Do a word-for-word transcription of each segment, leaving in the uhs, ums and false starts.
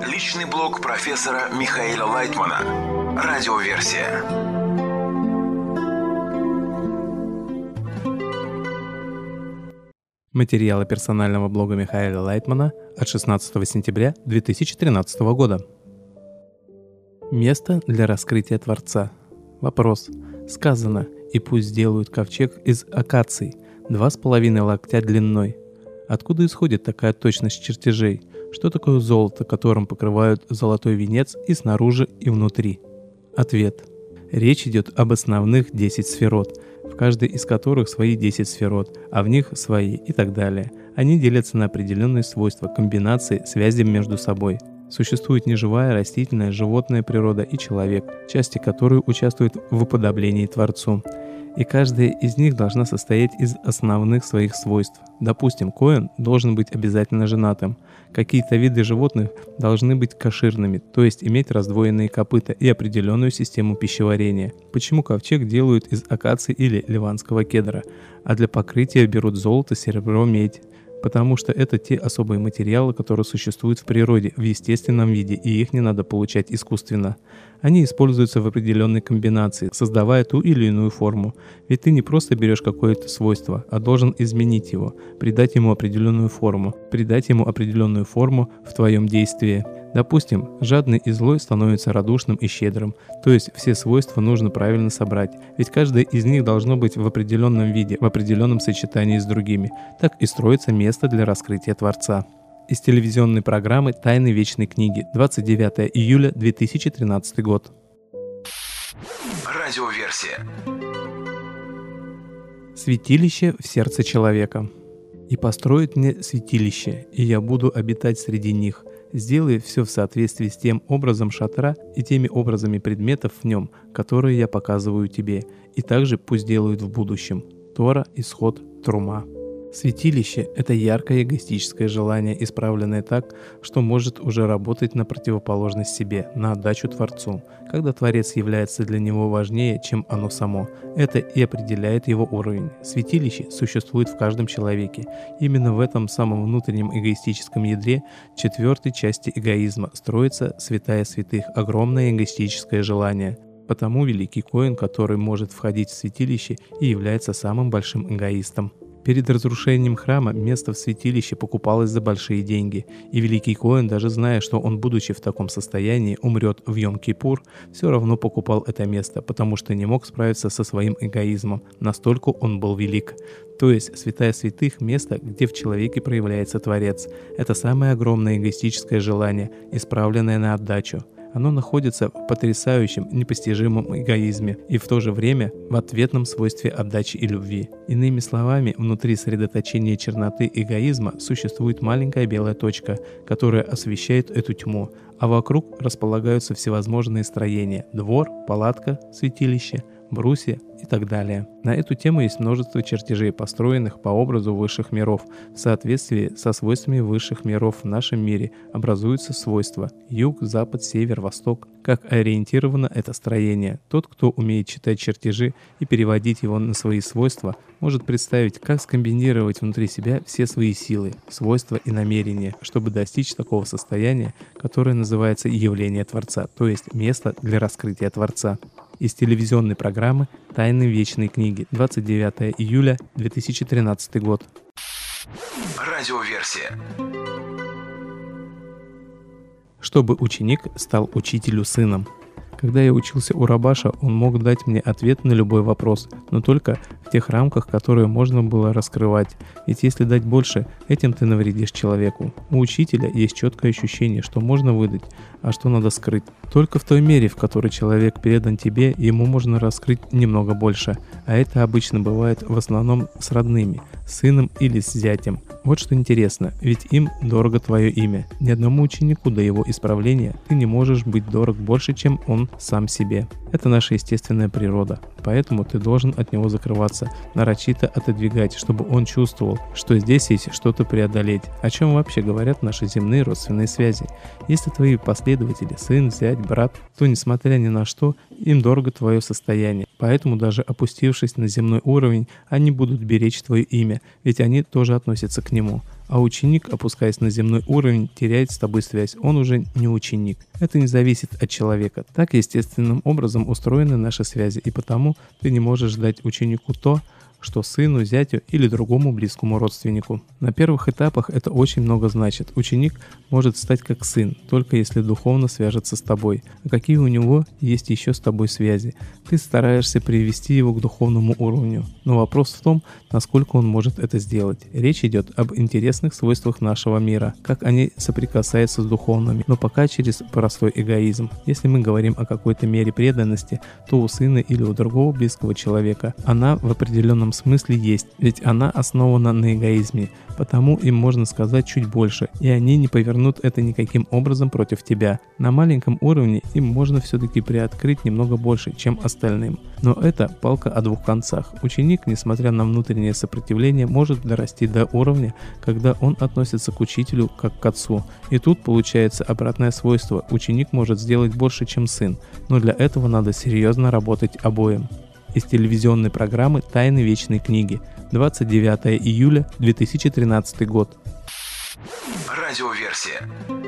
Личный блог профессора Михаила Лайтмана. Радиоверсия. Материалы персонального блога Михаила Лайтмана от шестнадцатого сентября две тысячи тринадцатого года. Место для раскрытия Творца. Вопрос. Сказано: «И пусть сделают ковчег из акаций, два с половиной локтя длиной». Откуда исходит такая точность чертежей? Что такое золото, которым покрывают золотой венец и снаружи, и внутри? Ответ. Речь идет об основных десять сферот, в каждой из которых свои десять сферот, а в них свои и так далее. Они делятся на определенные свойства, комбинации, связи между собой. Существует неживая, растительная, животная природа и человек, части которой участвуют в уподоблении Творцу. И каждая из них должна состоять из основных своих свойств. Допустим, коэн должен быть обязательно женатым. Какие-то виды животных должны быть кошерными, то есть иметь раздвоенные копыта и определенную систему пищеварения. Почему ковчег делают из акации или ливанского кедра, а для покрытия берут золото, серебро, медь? Потому что это те особые материалы, которые существуют в природе в естественном виде, и их не надо получать искусственно. Они используются в определенной комбинации, создавая ту или иную форму. Ведь ты не просто берешь какое-то свойство, а должен изменить его, придать ему определенную форму, придать ему определенную форму в твоем действии. Допустим, жадный и злой становится радушным и щедрым, то есть все свойства нужно правильно собрать, ведь каждое из них должно быть в определенном виде, в определенном сочетании с другими. Так и строится место для раскрытия Творца. Из телевизионной программы «Тайны вечной книги», двадцать девятого июля две тысячи тринадцатый год. Радиоверсия. Святилище в сердце человека. «И построит мне святилище, и я буду обитать среди них. Сделай все в соответствии с тем образом шатра и теми образами предметов в нем, которые я показываю тебе, и также пусть делают в будущем». Тора, Исход, Трума. Святилище – это яркое эгоистическое желание, исправленное так, что может уже работать на противоположность себе, на отдачу Творцу, когда Творец является для него важнее, чем оно само. Это и определяет его уровень. Святилище существует в каждом человеке. Именно в этом самом внутреннем эгоистическом ядре, четвертой части эгоизма, строится святая святых, огромное эгоистическое желание. Потому великий коэн, который может входить в святилище, и является самым большим эгоистом. Перед разрушением храма место в святилище покупалось за большие деньги, и великий коэн, даже зная, что он, будучи в таком состоянии, умрет в Йом-Кипур, все равно покупал это место, потому что не мог справиться со своим эгоизмом, настолько он был велик. То есть святая святых – место, где в человеке проявляется Творец. Это самое огромное эгоистическое желание, исправленное на отдачу. Оно находится в потрясающем, непостижимом эгоизме и в то же время в ответном свойстве отдачи и любви. Иными словами, внутри средоточения черноты эгоизма существует маленькая белая точка, которая освещает эту тьму, а вокруг располагаются всевозможные строения – двор, палатка, святилище, брусья и так далее. На эту тему есть множество чертежей, построенных по образу высших миров. В соответствии со свойствами высших миров в нашем мире образуются свойства юг, запад, север, восток. Как ориентировано это строение? Тот, кто умеет читать чертежи и переводить его на свои свойства, может представить, как скомбинировать внутри себя все свои силы, свойства и намерения, чтобы достичь такого состояния, которое называется явление Творца, то есть место для раскрытия Творца. Из телевизионной программы «Тайны вечной книги», двадцать девятого июля две тысячи тринадцатый год. Радиоверсия. Чтобы ученик стал учителю сыном. Когда я учился у Рабаша, он мог дать мне ответ на любой вопрос, но только в тех рамках, которые можно было раскрывать. Ведь если дать больше, этим ты навредишь человеку. У учителя есть четкое ощущение, что можно выдать, а что надо скрыть. Только в той мере, в которой человек передан тебе, ему можно раскрыть немного больше. А это обычно бывает в основном с родными, с сыном или с зятем. Вот что интересно, ведь им дорого твое имя. Ни одному ученику до его исправления ты не можешь быть дорог больше, чем он сам себе. Это наша естественная природа, поэтому ты должен от него закрываться, нарочито отодвигать, чтобы он чувствовал, что здесь есть что-то преодолеть. О чем вообще говорят наши земные родственные связи? Если твои последователи, сын, зять, брат, то, несмотря ни на что, им дорого твое состояние. Поэтому даже опустившись на земной уровень, они будут беречь твое имя, ведь они тоже относятся к нему. А ученик, опускаясь на земной уровень, теряет с тобой связь, он уже не ученик. Это не зависит от человека. Так естественным образом устроены наши связи, и потому ты не можешь дать ученику то, что сыну, зятю или другому близкому родственнику. На первых этапах это очень много значит. Ученик может стать как сын, только если духовно свяжется с тобой. А какие у него есть еще с тобой связи? Ты стараешься привести его к духовному уровню. Но вопрос в том, насколько он может это сделать. Речь идет об интересных свойствах нашего мира, как они соприкасаются с духовными, но пока через простой эгоизм. Если мы говорим о какой-то мере преданности, то у сына или у другого близкого человека она в определенном смысле есть, ведь она основана на эгоизме, потому им можно сказать чуть больше, и они не повернут это никаким образом против тебя. На маленьком уровне им можно все-таки приоткрыть немного больше, чем остальным. Но это палка о двух концах. Ученик, несмотря на внутреннее сопротивление, может дорасти до уровня, когда он относится к учителю как к отцу. И тут получается обратное свойство. Ученик может сделать больше, чем сын, но для этого надо серьезно работать обоим. Из телевизионной программы «Тайны вечной книги», двадцать девятое июля две тысячи тринадцатый год. Радиоверсия.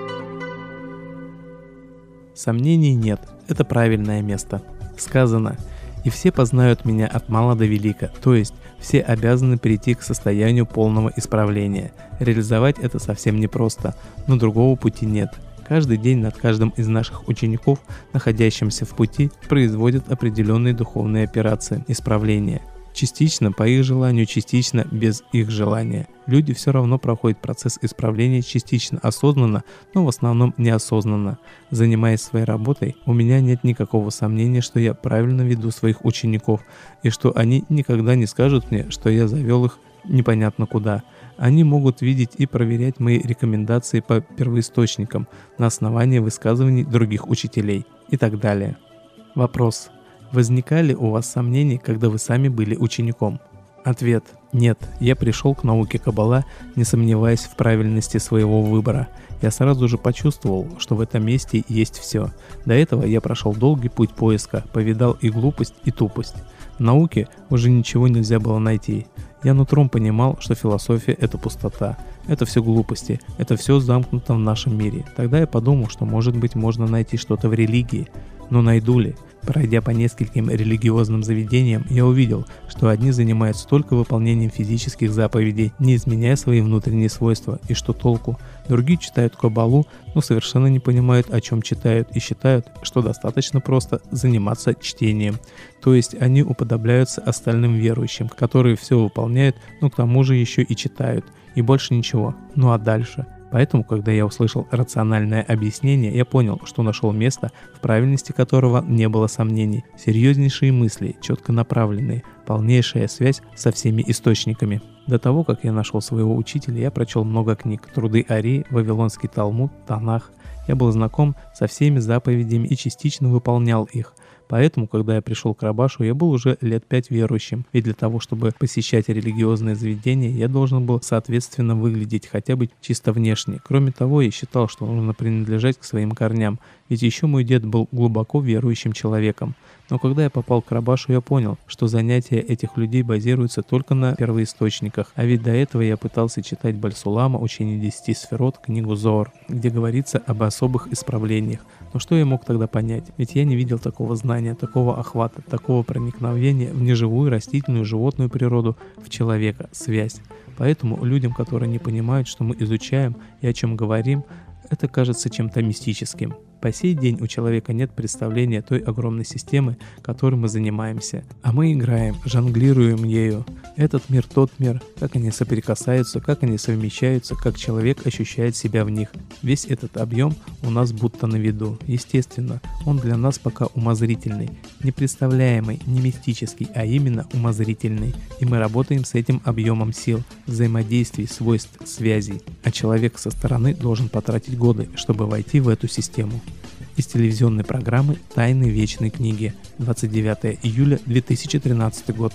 Сомнений нет, это правильное место. Сказано: «И все познают меня от мала до велика», то есть все обязаны прийти к состоянию полного исправления. Реализовать это совсем непросто, но другого пути нет. Каждый день над каждым из наших учеников, находящимся в пути, производят определенные духовные операции исправления. Частично по их желанию, частично без их желания. Люди все равно проходят процесс исправления частично осознанно, но в основном неосознанно. Занимаясь своей работой, у меня нет никакого сомнения, что я правильно веду своих учеников, и что они никогда не скажут мне, что я завел их непонятно куда. Они могут видеть и проверять мои рекомендации по первоисточникам на основании высказываний других учителей и так далее. Вопрос. Возникали у вас сомнения, когда вы сами были учеником? Ответ. Нет, я пришел к науке Каббала, не сомневаясь в правильности своего выбора. Я сразу же почувствовал, что в этом месте есть все. До этого я прошел долгий путь поиска, повидал и глупость, и тупость. В науке уже ничего нельзя было найти. Я нутром понимал, что философия — это пустота, это все глупости, это все замкнуто в нашем мире. Тогда я подумал, что может быть можно найти что-то в религии. Но найду ли? Пройдя по нескольким религиозным заведениям, я увидел, что одни занимаются только выполнением физических заповедей, не изменяя свои внутренние свойства, и что толку. Другие читают Каббалу, но совершенно не понимают, о чем читают, и считают, что достаточно просто заниматься чтением. То есть они уподобляются остальным верующим, которые все выполняют, но к тому же еще и читают, и больше ничего. Ну а дальше? Поэтому, когда я услышал рациональное объяснение, я понял, что нашел место, в правильности которого не было сомнений. Серьезнейшие мысли, четко направленные, полнейшая связь со всеми источниками. До того, как я нашел своего учителя, я прочел много книг: труды Арии, Вавилонский Талмуд, Танах. Я был знаком со всеми заповедями и частично выполнял их. Поэтому, когда я пришел к Рабашу, я был уже лет пять верующим, ведь для того, чтобы посещать религиозные заведения, я должен был соответственно выглядеть хотя бы чисто внешне. Кроме того, я считал, что нужно принадлежать к своим корням, ведь еще мой дед был глубоко верующим человеком. Но когда я попал к Рабашу, я понял, что занятия этих людей базируются только на первоисточниках, а ведь до этого я пытался читать Баль-Сулама, учение десяти сферот, книгу Зоор, где говорится об особых исправлениях. Но что я мог тогда понять? Ведь я не видел такого знания, такого охвата, такого проникновения в неживую растительную животную природу, в человека, связь. Поэтому людям, которые не понимают, что мы изучаем и о чем говорим, это кажется чем-то мистическим. По сей день у человека нет представления той огромной системы, которой мы занимаемся. А мы играем, жонглируем ею. Этот мир, тот мир, как они соприкасаются, как они совмещаются, как человек ощущает себя в них. Весь этот объем у нас будто на виду. Естественно, он для нас пока умозрительный, не представляемый, не мистический, а именно умозрительный. И мы работаем с этим объемом сил, взаимодействий, свойств, связей. А человек со стороны должен потратить годы, чтобы войти в эту систему. Из телевизионной программы «Тайны вечной книги», двадцать девятое июля две тысячи тринадцатый год.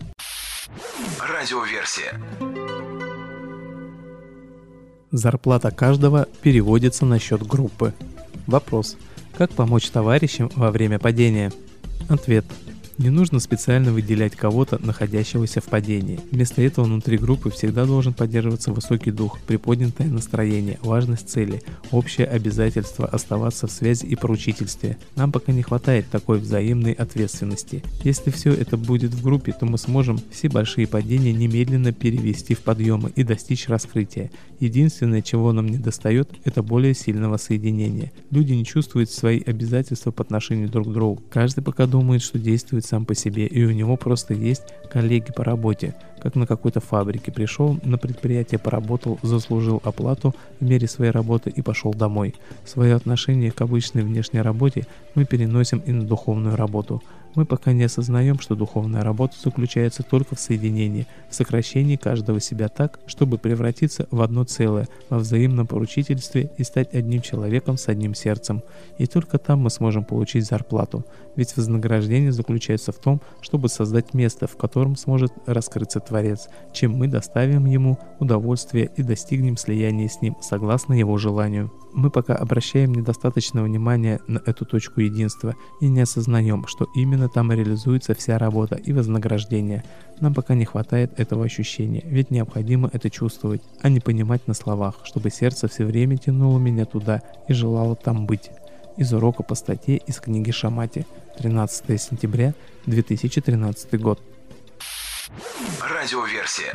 Радиоверсия. Зарплата каждого переводится на счет группы. Вопрос. Как помочь товарищам во время падения? Ответ. Не нужно специально выделять кого-то, находящегося в падении. Вместо этого внутри группы всегда должен поддерживаться высокий дух, приподнятое настроение, важность цели, общее обязательство оставаться в связи и поручительстве. Нам пока не хватает такой взаимной ответственности. Если все это будет в группе, то мы сможем все большие падения немедленно перевести в подъемы и достичь раскрытия. Единственное, чего нам не достает, это более сильного соединения. Люди не чувствуют свои обязательства по отношению друг к другу. Каждый пока думает, что действует сам по себе, и у него просто есть коллеги по работе, как на какой-то фабрике. Пришел на предприятие, поработал, заслужил оплату в мере своей работы и пошел домой. Свое отношение к обычной внешней работе мы переносим и на духовную работу. Мы пока не осознаем, что духовная работа заключается только в соединении, в сокращении каждого себя так, чтобы превратиться в одно целое, во взаимном поручительстве и стать одним человеком с одним сердцем. И только там мы сможем получить зарплату. Ведь вознаграждение заключается в том, чтобы создать место, в котором сможет раскрыться Творец, чем мы доставим ему удовольствие и достигнем слияния с ним, согласно его желанию. Мы пока обращаем недостаточно внимания на эту точку единства и не осознаем, что именно там реализуется вся работа и вознаграждение. Нам пока не хватает этого ощущения, ведь необходимо это чувствовать, а не понимать на словах, чтобы сердце все время тянуло меня туда и желало там быть. Из урока по статье из книги Шамати, тринадцатое сентября две тысячи тринадцатый год. Радиоверсия.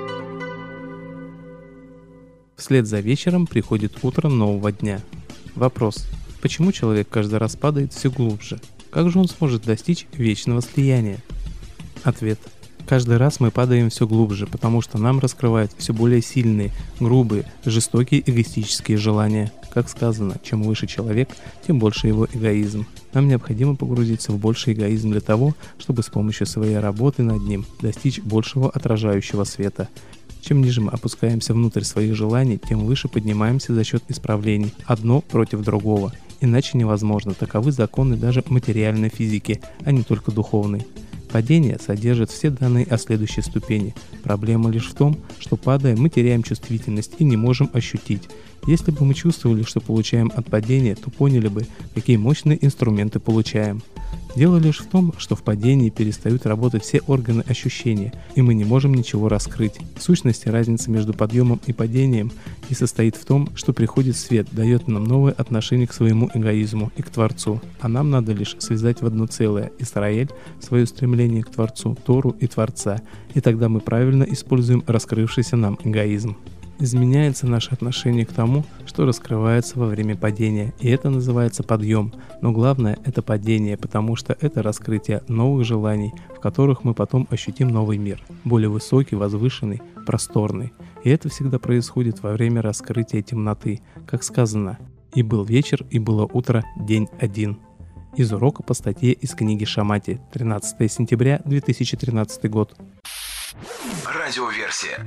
Вслед за вечером приходит утро нового дня. Вопрос: почему человек каждый раз падает все глубже? Как же он сможет достичь вечного слияния? Ответ: каждый раз мы падаем все глубже, потому что нам раскрывают все более сильные, грубые, жестокие эгоистические желания. Как сказано, чем выше человек, тем больше его эгоизм. Нам необходимо погрузиться в больший эгоизм для того, чтобы с помощью своей работы над ним достичь большего отражающего света. Чем ниже мы опускаемся внутрь своих желаний, тем выше поднимаемся за счет исправлений, одно против другого. Иначе невозможно, таковы законы даже материальной физики, а не только духовной. Падение содержит все данные о следующей ступени. Проблема лишь в том, что падая, мы теряем чувствительность и не можем ощутить. Если бы мы чувствовали, что получаем от падения, то поняли бы, какие мощные инструменты получаем. Дело лишь в том, что в падении перестают работать все органы ощущения, и мы не можем ничего раскрыть. В сущности, разница между подъемом и падением и состоит в том, что приходит свет, дает нам новое отношение к своему эгоизму и к Творцу, а нам надо лишь связать в одно целое Исраэль, свое стремление к Творцу, Тору и Творца, и тогда мы правильно используем раскрывшийся нам эгоизм. Изменяется наше отношение к тому, что раскрывается во время падения, и это называется подъем. Но главное – это падение, потому что это раскрытие новых желаний, в которых мы потом ощутим новый мир, более высокий, возвышенный, просторный. И это всегда происходит во время раскрытия темноты, как сказано: «И был вечер, и было утро, день один». Из урока по статье из книги Шамати, тринадцатое сентября две тысячи тринадцатый год. Радиоверсия.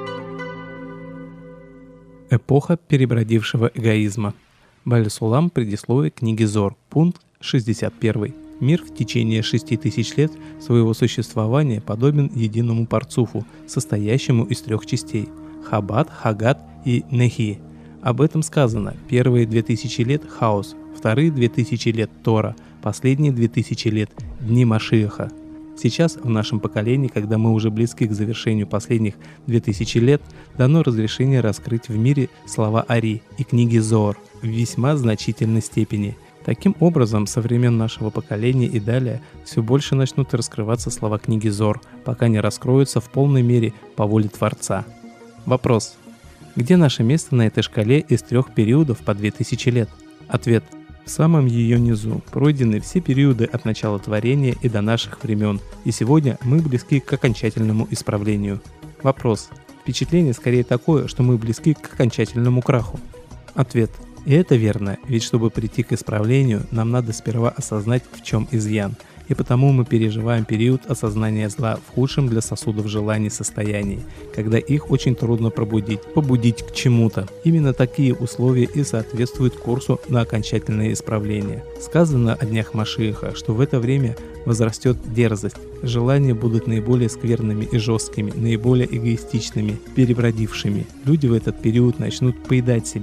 Эпоха перебродившего эгоизма. Баль Сулам, предисловие книги Зор, пункт шестьдесят один. Мир в течение шести тысяч лет своего существования подобен единому парцуфу, состоящему из трех частей – Хабад, Хагат и Нехи. Об этом сказано: первые две тысячи лет – хаос, вторые две тысячи лет – Тора, последние две тысячи лет – дни Машиаха. Сейчас, в нашем поколении, когда мы уже близки к завершению последних две тысячи лет, дано разрешение раскрыть в мире слова Ари и книги Зоор в весьма значительной степени. Таким образом, со времен нашего поколения и далее все больше начнут раскрываться слова книги Зоор, пока не раскроются в полной мере по воле Творца. Вопрос: где наше место на этой шкале из трех периодов по две тысячи лет? Ответ: в самом ее низу пройдены все периоды от начала творения и до наших времен, и сегодня мы близки к окончательному исправлению. Вопрос: впечатление скорее такое, что мы близки к окончательному краху. Ответ: и это верно, ведь чтобы прийти к исправлению, нам надо сперва осознать, в чем изъян, и потому мы переживаем период осознания зла в худшем для сосудов желаний состоянии, когда их очень трудно пробудить, побудить к чему-то. Именно такие условия и соответствуют курсу на окончательное исправление. Сказано о днях Машиаха, что в это время возрастет дерзость, желания будут наиболее скверными и жесткими, наиболее эгоистичными, перебродившими. Люди в этот период начнут поедать себя,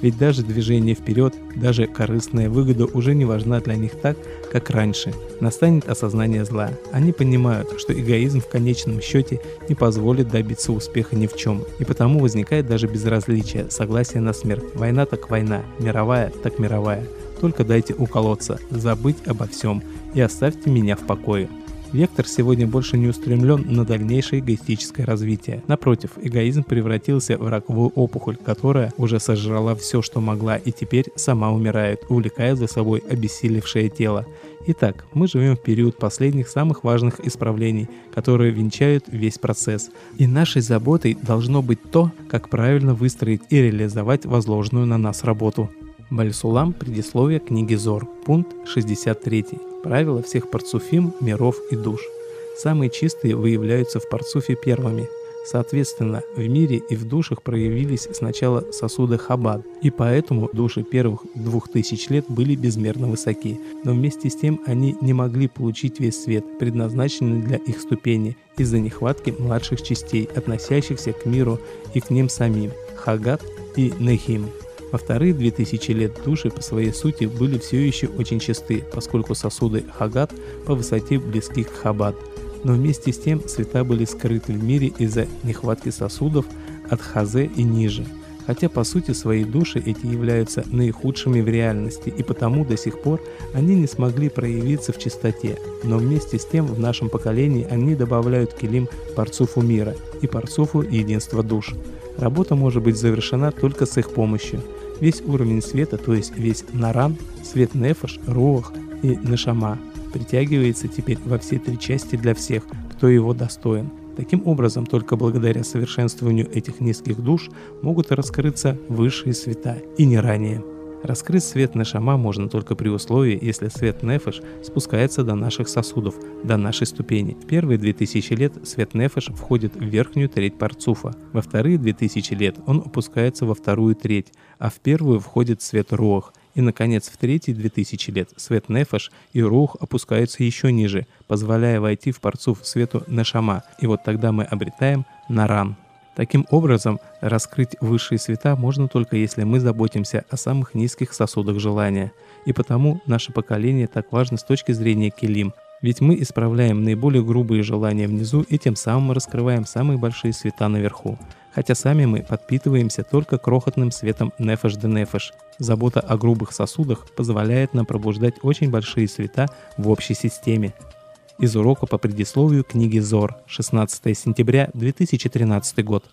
Ведь даже движение вперед, даже корыстная выгода уже не важна для них так, как раньше. Настанет осознание зла. Они понимают, что эгоизм в конечном счете не позволит добиться успеха ни в чем. И потому возникает даже безразличие, согласие на смерть. Война так война, мировая так мировая. Только дайте уколоться, забыть обо всем и оставьте меня в покое. Вектор сегодня больше не устремлен на дальнейшее эгоистическое развитие. Напротив, эгоизм превратился в раковую опухоль, которая уже сожрала все, что могла, и теперь сама умирает, увлекая за собой обессилевшее тело. Итак, мы живем в период последних самых важных исправлений, которые венчают весь процесс. И нашей заботой должно быть то, как правильно выстроить и реализовать возложенную на нас работу. Баль-Сулам, предисловие книги Зор, пункт шестьдесят три. Правила всех парцуфим, миров и душ. Самые чистые выявляются в парцуфе первыми. Соответственно, в мире и в душах проявились сначала сосуды Хаббад, и поэтому души первых двух тысяч лет были безмерно высоки, но вместе с тем они не могли получить весь свет, предназначенный для их ступени, из-за нехватки младших частей, относящихся к миру и к ним самим, Хагат и Нехим. Во вторые две тысячи лет души по своей сути были все еще очень чисты, поскольку сосуды Хагат по высоте близки к Хаббад. Но вместе с тем света были скрыты в мире из-за нехватки сосудов от Хазе и ниже. Хотя по сути своей души эти являются наихудшими в реальности, и потому до сих пор они не смогли проявиться в чистоте. Но вместе с тем в нашем поколении они добавляют килим парцуфу мира и парцуфу единства душ. Работа может быть завершена только с их помощью. Весь уровень света, то есть весь наран, свет нефеш, руах и нешама, притягивается теперь во все три части для всех, кто его достоин. Таким образом, только благодаря совершенствованию этих низких душ могут раскрыться высшие света, и не ранее. Раскрыть свет нешама можно только при условии, если свет нефеш спускается до наших сосудов, до нашей ступени. В первые две тысячи лет свет нефеш входит в верхнюю треть парцуфа, во вторые две тысячи лет он опускается во вторую треть, а в первую входит свет руах. И, наконец, в третьи две тысячи лет свет нефеш и рух опускаются еще ниже, позволяя войти в парцуф свету нешама, и вот тогда мы обретаем наран. Таким образом, раскрыть высшие света можно только если мы заботимся о самых низких сосудах желания. И потому наше поколение так важно с точки зрения килим, ведь мы исправляем наиболее грубые желания внизу и тем самым раскрываем самые большие света наверху. Хотя сами мы подпитываемся только крохотным светом нефеш де нефеш. Забота о грубых сосудах позволяет нам пробуждать очень большие света в общей системе. Из урока по предисловию книги Зор, шестнадцатое сентября две тысячи тринадцатый год.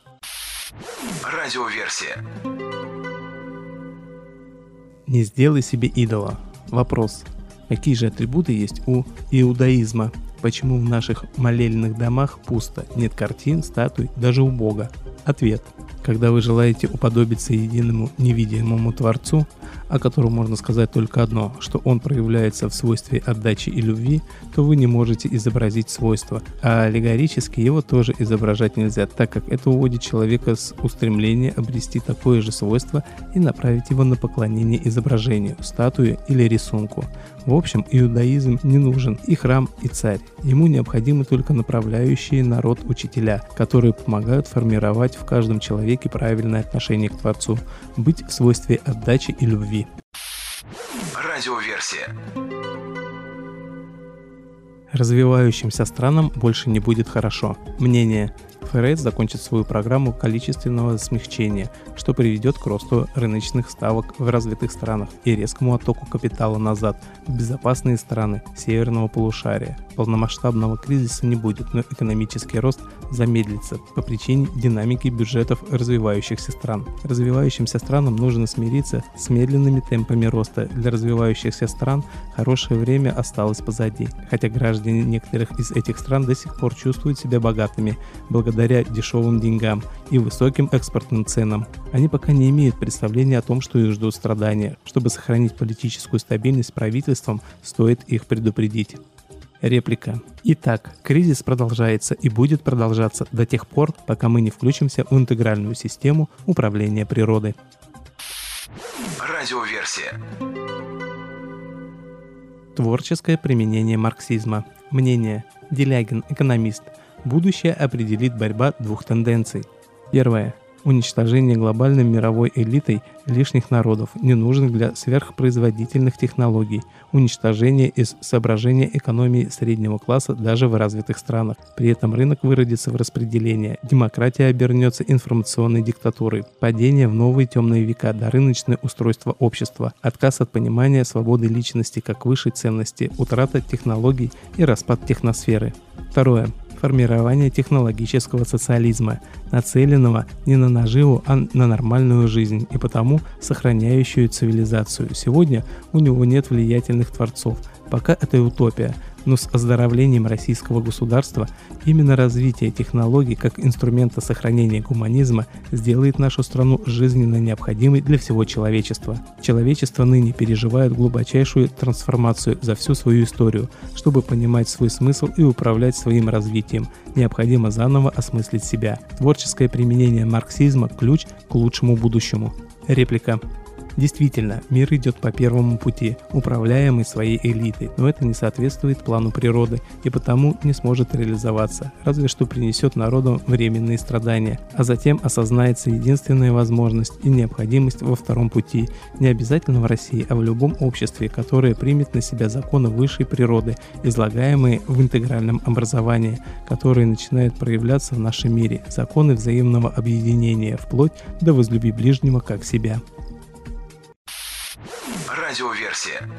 Радиоверсия. Не сделай себе идола. Вопрос. Какие же атрибуты есть у иудаизма? Почему в наших молельных домах пусто, нет картин, статуй, даже у Бога? Ответ. Когда вы желаете уподобиться единому невидимому Творцу, о котором можно сказать только одно, что он проявляется в свойстве отдачи и любви, то вы не можете изобразить свойства, а аллегорически его тоже изображать нельзя, так как это уводит человека с устремления обрести такое же свойство и направить его на поклонение изображению, статуе или рисунку. В общем, иудаизм не нужен и храм, и царь. Ему необходимы только направляющие народ учителя, которые помогают формировать в каждом человеке правильное отношение к Творцу, быть в свойстве отдачи и любви. Радиоверсия. Развивающимся странам больше не будет хорошо. Мнение. ФРС закончит свою программу количественного смягчения, что приведет к росту рыночных ставок в развитых странах и резкому оттоку капитала назад в безопасные страны северного полушария. Полномасштабного кризиса не будет, но экономический рост замедлится по причине динамики бюджетов развивающихся стран. Развивающимся странам нужно смириться с медленными темпами роста. Для развивающихся стран хорошее время осталось позади, хотя граждане некоторых из этих стран до сих пор чувствуют себя богатыми благодаря дешевым деньгам и высоким экспортным ценам. Они пока не имеют представления о том, что их ждут страдания. Чтобы сохранить политическую стабильность правительством, стоит их предупредить. Реплика. Итак, кризис продолжается и будет продолжаться до тех пор, пока мы не включимся в интегральную систему управления природой. Радиоверсия. Творческое применение марксизма. Мнение. Делягин, экономист. Будущее определит борьба двух тенденций. Первое. уничтожение глобальной мировой элитой лишних народов, ненужных для сверхпроизводительных технологий, уничтожение из соображения экономии среднего класса даже в развитых странах. При этом рынок выродится в распределение, демократия обернется информационной диктатурой, падение в новые темные века до рыночное устройство общества, отказ от понимания свободы личности как высшей ценности, утрата технологий и распад техносферы. Второе. Формирование технологического социализма, нацеленного не на наживу, а на нормальную жизнь и потому сохраняющую цивилизацию. Сегодня у него нет влиятельных творцов, пока это утопия, но с оздоровлением российского государства именно развитие технологий как инструмента сохранения гуманизма сделает нашу страну жизненно необходимой для всего человечества. Человечество ныне переживает глубочайшую трансформацию за всю свою историю. Чтобы понимать свой смысл и управлять своим развитием, необходимо заново осмыслить себя. Творческое применение марксизма – ключ к лучшему будущему. Реплика. Действительно, мир идет по первому пути, управляемый своей элитой, но это не соответствует плану природы и потому не сможет реализоваться, разве что принесет народу временные страдания, а затем осознается единственная возможность и необходимость во втором пути, не обязательно в России, а в любом обществе, которое примет на себя законы высшей природы, излагаемые в интегральном образовании, которые начинают проявляться в нашем мире, законы взаимного объединения, вплоть до возлюби ближнего как себя. Радиоверсия.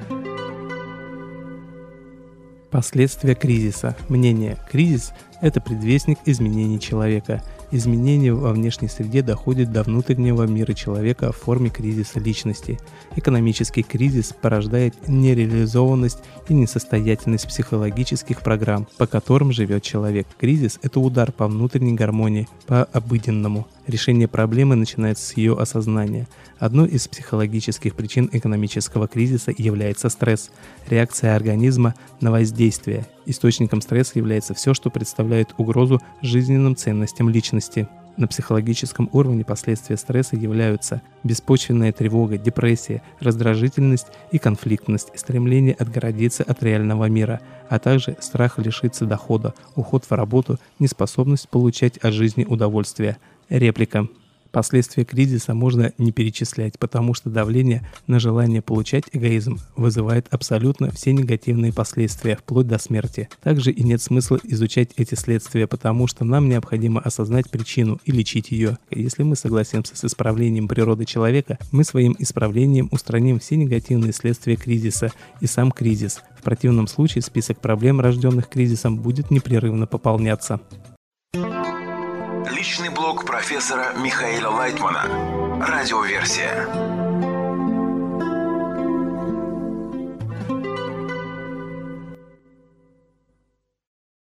Последствия кризиса. Мнение. Кризис – это предвестник изменений человека. Изменения во внешней среде доходят до внутреннего мира человека в форме кризиса личности. Экономический кризис порождает нереализованность и несостоятельность психологических программ, по которым живет человек. Кризис – это удар по внутренней гармонии, по обыденному. Решение проблемы начинается с ее осознания. Одной из психологических причин экономического кризиса является стресс, реакция организма на воздействие. Источником стресса является все, что представляет угрозу жизненным ценностям личности. На психологическом уровне последствия стресса являются беспочвенная тревога, депрессия, раздражительность и конфликтность, стремление отгородиться от реального мира, а также страх лишиться дохода, уход в работу, неспособность получать от жизни удовольствие. Реплика. Последствия кризиса можно не перечислять, потому что давление на желание получать эгоизм вызывает абсолютно все негативные последствия, вплоть до смерти. Также и нет смысла изучать эти следствия, потому что нам необходимо осознать причину и лечить ее. Если мы согласимся с исправлением природы человека, мы своим исправлением устраним все негативные следствия кризиса и сам кризис. В противном случае список проблем, рожденных кризисом, будет непрерывно пополняться. Личный блог профессора Михаила Лайтмана. Радиоверсия.